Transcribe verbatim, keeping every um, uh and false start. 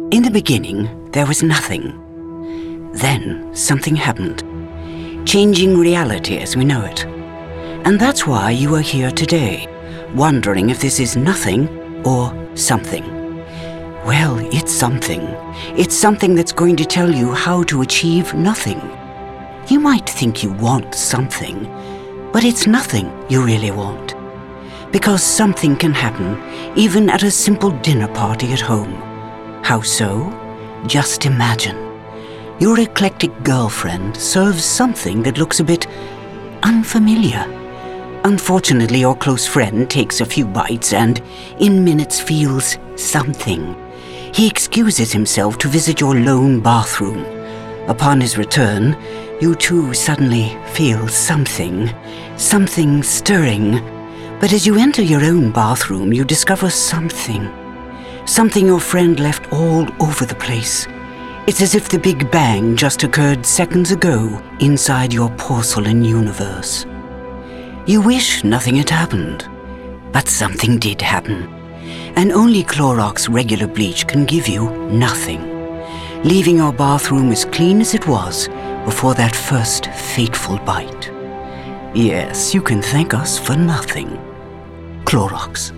In the beginning, there was nothing. Then something happened, changing reality as we know it. And that's why you are here today, wondering if this is nothing or something. Well, it's something. It's something that's going to tell you how to achieve nothing. You might think you want something, but it's nothing you really want. Because something can happen even at a simple dinner party at home. How so? Just imagine. Your eclectic girlfriend serves something that looks a bit unfamiliar. Unfortunately, your close friend takes a few bites and, in minutes, feels something. He excuses himself to visit your lone bathroom. Upon his return, you too suddenly feel something, something stirring. But as you enter your own bathroom, you discover something. Something your friend left all over the place. It's as if the Big Bang just occurred seconds ago inside your porcelain universe. You wish nothing had happened, but something did happen. And only Clorox regular bleach can give you nothing, leaving your bathroom as clean as it was before that first fateful bite. Yes, you can thank us for nothing. Clorox.